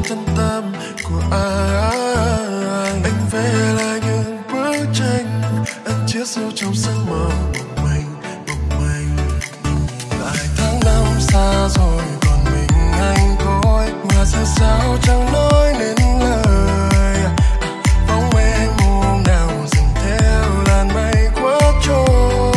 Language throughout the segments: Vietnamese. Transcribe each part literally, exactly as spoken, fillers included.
chân tâm của anh. Anh vẽ lại những bức tranh anh chiết sâu trong giấc mơ một mình, một mình. Lại tháng năm xa rồi còn mình anh thôi, mà giờ sao chẳng nói nên lời. Bóng em hôm nào dừng theo làn mây khuất trôi.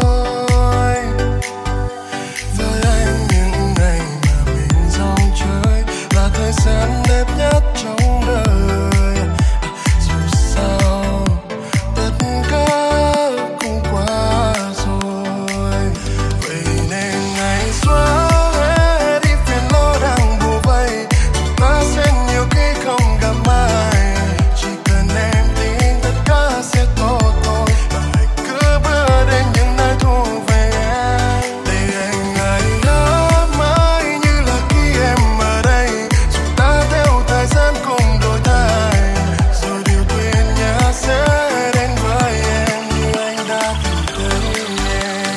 Với anh những ngày mà mình dòng chơi là thời gian đẹp nhất trong đời. Dù sao tất cả cũng qua rồi, vậy nên ngày xóa hết đi phiền lo đang bủa vây. Chúng ta sẽ nhiều khi không gặp ai, chỉ cần em tin tất cả sẽ tốt thôi. Và hãy cứ bước đến những nơi thuộc về em, để anh ngày hát mãi như là khi em ở đây. Dù ta theo thời gian cùng đổi thay, rồi điều tuyệt nhất sẽ đến với em như anh đã từng thấy em.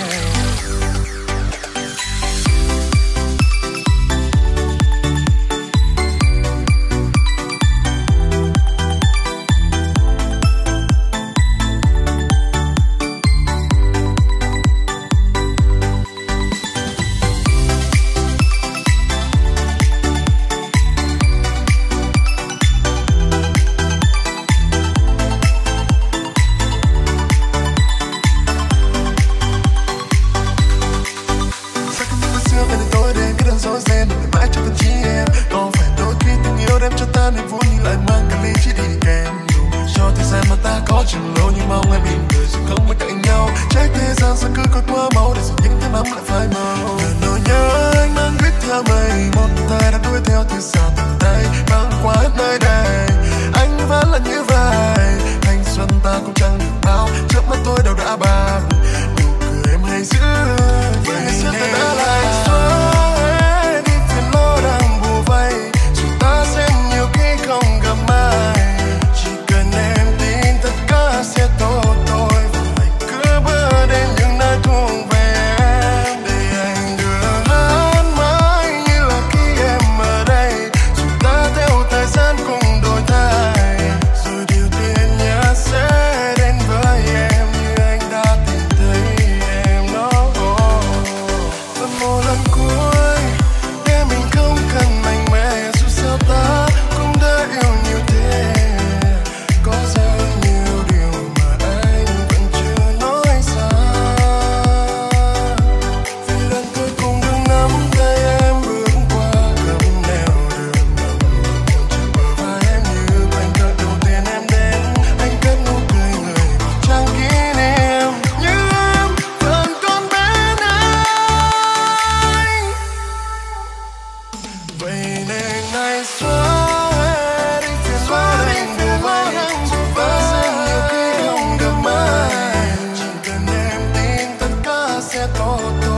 Sao cứ như xưa về đến tối đêm cứ đang dối ren để mãi trong tâm trí em. Có phải đôi khi tình yêu đem cho ta niềm vui nhưng lại mang cả ly chỉ đi kèm. Đủ cho thời gian mà ta có chừng lâu nhưng mong em mỉm cười rồi không bên cạnh nhau. Trách thế gian sao cứ coi qua máu để rồi những tháng năm lại phai màu. Giờ nỗi nhớ anh mang viết theo mây, một thời đã đuổi theo từ xa tận đây, băng qua hết nơi đây. Anh vẫn là như vậy, thanh xuân ta cũng chẳng được bao, trước mắt tôi đâu đã bạc. Nụ cười em hay giữ vậy nên đã lại xóa hết đi phiền lo đang bủa vây. Dù ta sẽ nhiều khi không gặp ai, chỉ cần em tin tất cả sẽ tốt thôi. Và hãy cứ bước đến những nơi thuộc về em, để anh đưa hát mãi như là khi em ở đây. Dù ta theo thời gian cùng đổi thay, rồi điều tuyệt nhất sẽ đến với em như anh đã tìm thấy em đó. Và một lần cuối để mình không cần mạnh mẽ, dù sao ta cũng đã yêu nhiều thế. Có rất nhiều điều mà anh vẫn chưa nói ra, vì lần cuối cùng đừng nắm tay em bước qua cầm nẻo đường ngầm. Còn trên bờ vai em như khoảnh khắc đầu tiên em đến, anh cất nụ cười người vào trang kỷ niệm, nhưng em vẫn còn bên anh. Vậy nên ngày xóa hết đi phiền lo đang bủa vây. Chúng ta sẽ nhiều khi không gặp ai, chỉ cần em tin tất cả sẽ tốt thôi.